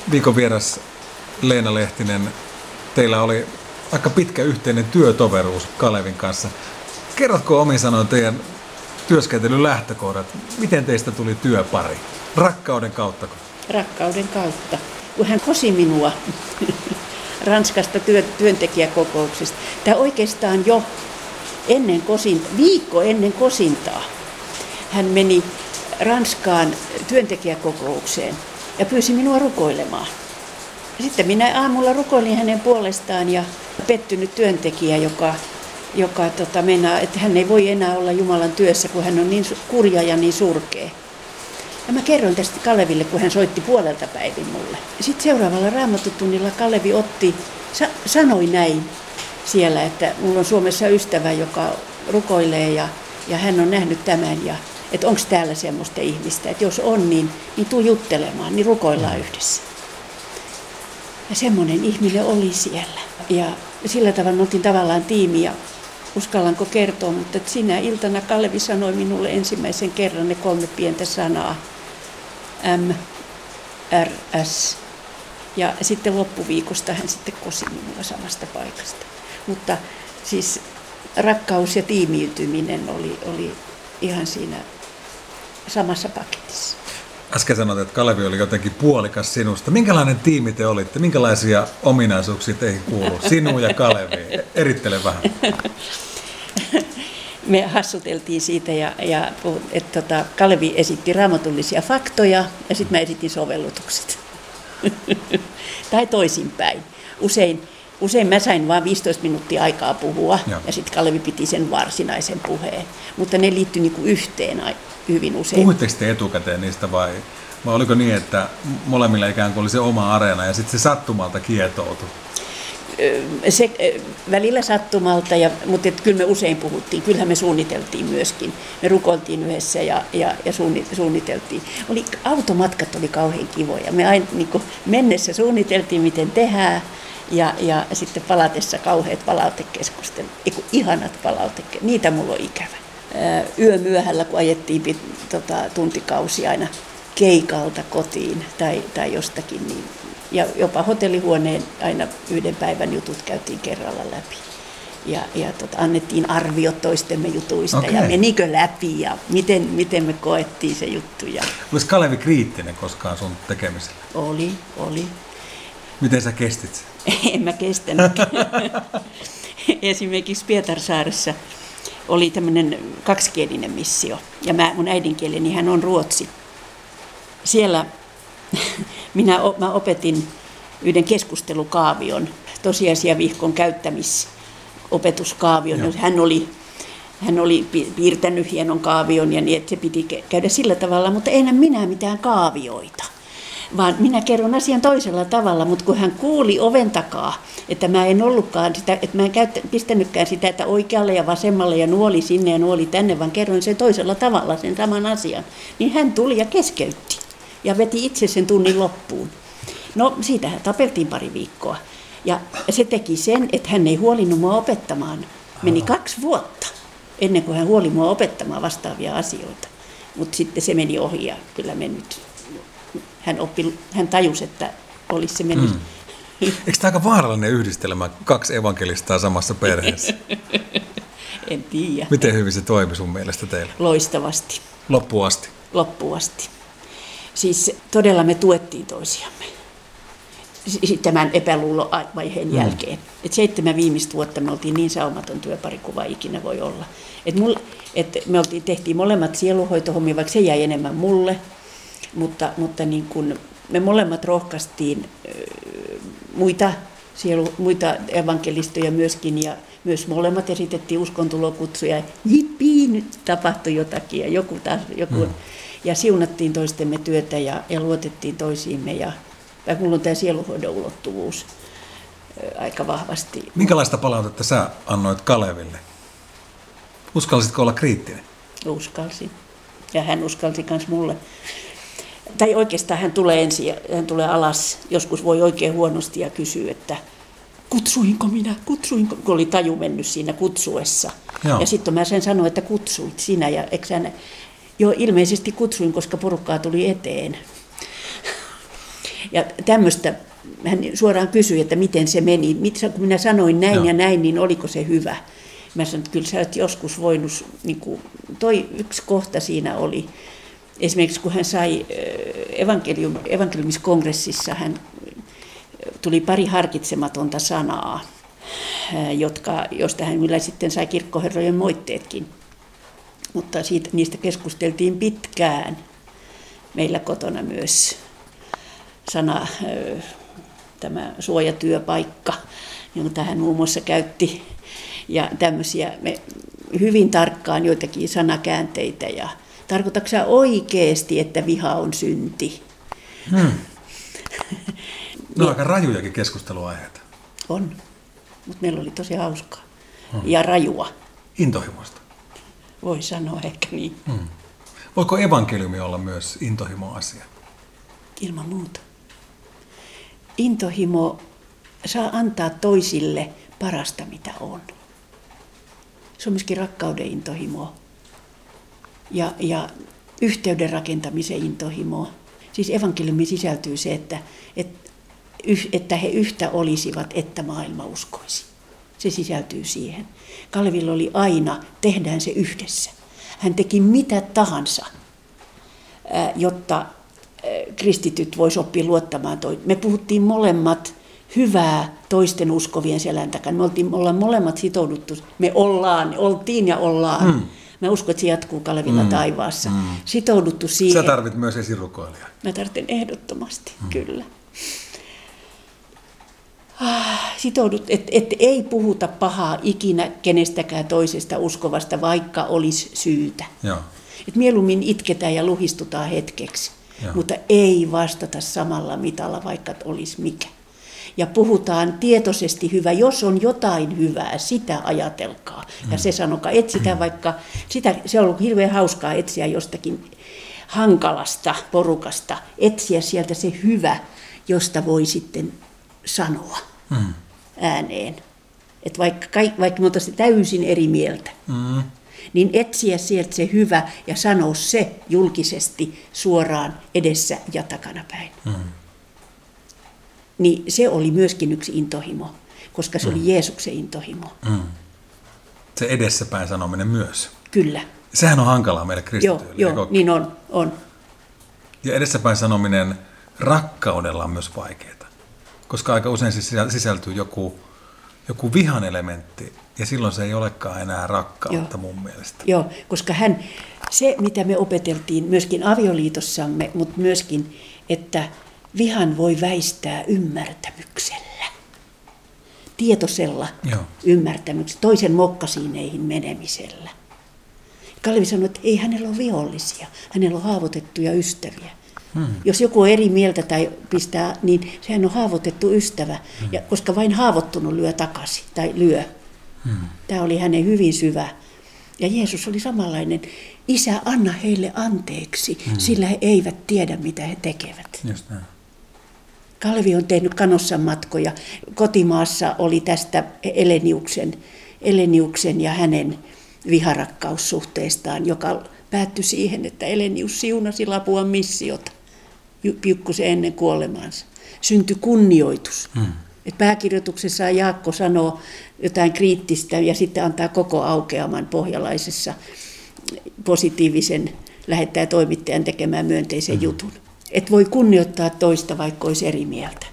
viikon vieras Leena Lehtinen, teillä oli aika pitkä yhteinen työtoveruus Kalevin kanssa. Kerrotko omin sanoin teidän työskentelyn lähtökohdat? Miten teistä tuli työpari? Rakkauden kauttako? Rakkauden kautta. Kun hän kosi minua Ranskasta työntekijäkokouksesta. Tämä oikeastaan jo viikko ennen kosintaa hän meni Ranskaan työntekijäkokoukseen ja pyysi minua rukoilemaan. Sitten minä aamulla rukoilin hänen puolestaan ja pettynyt työntekijä, joka meinaa, että hän ei voi enää olla Jumalan työssä, kun hän on niin kurja ja niin surkea. Ja mä kerroin tästä Kaleville, kun hän soitti puolelta päivin mulle. Sitten seuraavalla raamattutunnilla Kalevi sanoi näin siellä, että mulla on Suomessa ystävä, joka rukoilee ja hän on nähnyt tämän. Ja että onko täällä semmoista ihmistä, että jos on, niin tuu juttelemaan, niin rukoillaan yhdessä. Ja semmoinen ihminen oli siellä. Ja sillä tavalla me oltiin tavallaan tiimi ja uskallanko kertoa, mutta sinä iltana Kalevi sanoi minulle ensimmäisen kerran ne 3 pientä sanaa. M, R, S. Ja sitten loppuviikosta hän sitten kosi minua samasta paikasta. Mutta siis rakkaus ja tiimiytyminen oli ihan siinä samassa paketissa. Äsken sanoit, että Kalevi oli jotenkin puolikas sinusta. Minkälainen tiimi te olitte? Minkälaisia ominaisuuksia teihin kuuluu? Sinun ja Kalevi. Erittele vähän. Me hassuteltiin siitä, että Kalevi esitti raamatullisia faktoja ja sitten mä esitin sovellutukset. Tai toisinpäin. Usein mä sain vain 15 minuuttia aikaa puhua ja sitten Kalevi piti sen varsinaisen puheen. Mutta ne liittyi niinku yhteen hyvin usein. Puhuitteko te etukäteen niistä vai oliko niin, että molemmilla ikään kuin oli se oma areena ja sitten se sattumalta kietoutui? Se välillä sattumalta, mutta kyllä me usein puhuttiin. Kyllähän me suunniteltiin myöskin. Me rukoiltiin yhdessä ja suunniteltiin. Automatkat oli kauhean kivoja. Me aina niin mennessä suunniteltiin, miten tehdään. Ja sitten palatessa kauheat palautekeskustelut. Ihanat palautekeskustelut. Niitä mulla on ikävä. Yömyöhällä, kun ajettiin tuntikausia aina keikalta kotiin tai jostakin, niin ja jopa hotellihuoneen aina yhden päivän jutut käytiin kerralla läpi. Ja annettiin arviot toistemme jutuista ja menikö läpi ja miten me koettiin se juttu. Olisi Kalevi kriittinen koskaan sun tekemisellä? Oli. Miten sä kestit sen? En mä kestänyt. Esimerkiksi Pietarsaaressa oli tämmöinen kaksikielinen missio ja mun äidinkieleni hän on ruotsi. Siellä mä opetin yhden keskustelukaavion, tosiasiavihkon käyttämisopetuskaavion. Joo. Hän oli piirtänyt hienon kaavion ja niin, että se piti käydä sillä tavalla, mutta enhän minä mitään kaavioita. Vaan minä kerron asian toisella tavalla, mutta kun hän kuuli oven takaa, että mä en ollutkaan sitä, että mä en pistänytkään sitä, että oikealle ja vasemmalle ja nuoli sinne ja nuoli tänne, vaan kerroin sen toisella tavalla sen saman asian, niin hän tuli ja keskeytti ja veti itse sen tunnin loppuun. No siitähän tapeltiin pari viikkoa ja se teki sen, että hän ei huolinut mua opettamaan. Meni 2 vuotta ennen kuin hän huoli mua opettamaan vastaavia asioita, mutta sitten se meni ohi ja kyllä mennyt. Hän tajusi, että olisi se mennyt. Eikö tämä aika vaarallinen yhdistelmä, 2 evankelistaa samassa perheessä? En tiedä. Miten hyvin se toimi sun mielestä teille? Loistavasti. Loppuasti. Siis todella me tuettiin toisiamme tämän epäluulovaiheen jälkeen. Et 7 viimeistä vuotta me oltiin niin saumaton työpari kuin vaan ikinä voi olla. Me tehtiin molemmat sieluhoitohommia, vaikka se jäi enemmän mulle. Mutta niin kun me molemmat rohkaistiin muita evankelistoja myöskin ja myös molemmat esitettiin uskontulokutsuja. Jippii, nyt tapahtui jotakin ja joku. Ja siunattiin toistemme työtä ja luotettiin toisiimme ja minulla on tämä sieluhoidon ulottuvuus aika vahvasti. Minkälaista palautetta sä annoit Kaleville? Uskalsitko olla kriittinen? Uskalsin. Ja hän uskalsi myös mulle. Tai oikeastaan hän tulee ensin ja hän tulee alas. Joskus voi oikein huonosti ja kysyy, että kutsuinko, kun oli taju mennyt siinä kutsuessa. Joo. Ja sitten mä sen sanoin, että kutsuit sinä ja ilmeisesti kutsuin, koska porukkaa tuli eteen. Ja tämmöistä hän suoraan kysyi, että miten se meni. Kun minä sanoin näin ja näin, niin oliko se hyvä? Mä sanoin, että kyllä sä olet joskus voinut, niin kuin, toi yksi kohta siinä oli, esimerkiksi kun hän sai evankeliumiskongressissa, hän tuli pari harkitsematonta sanaa, josta hän kyllä sitten sai kirkkoherrojen moitteetkin. Mutta niistä keskusteltiin pitkään meillä kotona myös. Sana, tämä suojatyöpaikka, jonka hän muun muassa käytti, ja tämmöisiä hyvin tarkkaan joitakin sanakäänteitä. Ja tarkoitatko sä oikeasti, että viha on synti? No aika rajujakin keskusteluaiheita. On, mutta meillä oli tosi hauskaa ja rajua. Intohimoista. Voi sanoa ehkä niin. Voiko evankeliumi olla myös intohimo-asia? Ilman muuta. Intohimo saa antaa toisille parasta, mitä on. Se on myöskin rakkauden intohimo ja yhteyden rakentamisen intohimo. Siis evankeliumiin sisältyy se, että he yhtä olisivat, että maailma uskoisi. Se sisältyy siihen. Kalevilla oli aina, tehdään se yhdessä. Hän teki mitä tahansa, jotta kristityt vois oppia luottamaan toisiin. Me puhuttiin molemmat hyvää toisten uskovien selän takana. Me ollaan molemmat sitouduttu. Oltiin ja ollaan. Mä uskon, että se jatkuu Kalevilla taivaassa. Sitouduttu siihen. Sä tarvit myös esirukoilijaa. Mä tarvitsen ehdottomasti, kyllä. Sitoudut, että ei puhuta pahaa ikinä kenestäkään toisesta uskovasta, vaikka olisi syytä. Joo. Et mieluummin itketään ja luhistutaan hetkeksi, mutta ei vastata samalla mitalla, vaikka olisi mikä. Ja puhutaan tietoisesti hyvä, jos on jotain hyvää, sitä ajatelkaa. Ja se sanokaa, etsitään vaikka, se on ollut hirveän hauskaa etsiä jostakin hankalasta porukasta, etsiä sieltä se hyvä, josta voi sitten sanoa ääneen. Että vaikka me oltaisiin täysin eri mieltä, niin etsiä sieltä se hyvä ja sanoa se julkisesti suoraan edessä ja takanapäin. Niin se oli myöskin yksi intohimo, koska se oli Jeesuksen intohimo. Se edessäpäin sanominen myös. Kyllä. Sehän on hankalaa meille kristityille. Joo, niin on. Ja edessäpäin sanominen rakkaudella on myös vaikeaa. Koska aika usein sisältyy joku vihan elementti, ja silloin se ei olekaan enää rakkautta mun mielestä. Joo, koska se mitä me opeteltiin myöskin avioliitossamme, mutta myöskin, että vihan voi väistää ymmärtämyksellä, tietoisella ymmärtämyksellä, toisen mokkasiineihin menemisellä. Kalevi sanoi, että ei hänellä ole vihollisia, hänellä on haavoitettuja ystäviä. Jos joku on eri mieltä tai pistää, niin sehän on haavoitettu ystävä, ja koska vain haavoittunut lyö takaisin tai lyö. Tämä oli hänen hyvin syvä. Ja Jeesus oli samanlainen. Isä, anna heille anteeksi, sillä he eivät tiedä, mitä he tekevät. Just näin. Kalvi on tehnyt Kanossan matkoja. Kotimaassa oli tästä Eleniuksen ja hänen viharakkaussuhteestaan, joka päättyi siihen, että Elenius siunasi Lapuan missiota pikkusen ennen kuolemaansa. Syntyi kunnioitus. Et pääkirjoituksessa Jaakko sanoo jotain kriittistä ja sitten antaa koko aukeaman pohjalaisessa positiivisen lähettäjä toimittajan tekemään myönteisen jutun. Et voi kunnioittaa toista, vaikka olisi eri mieltä.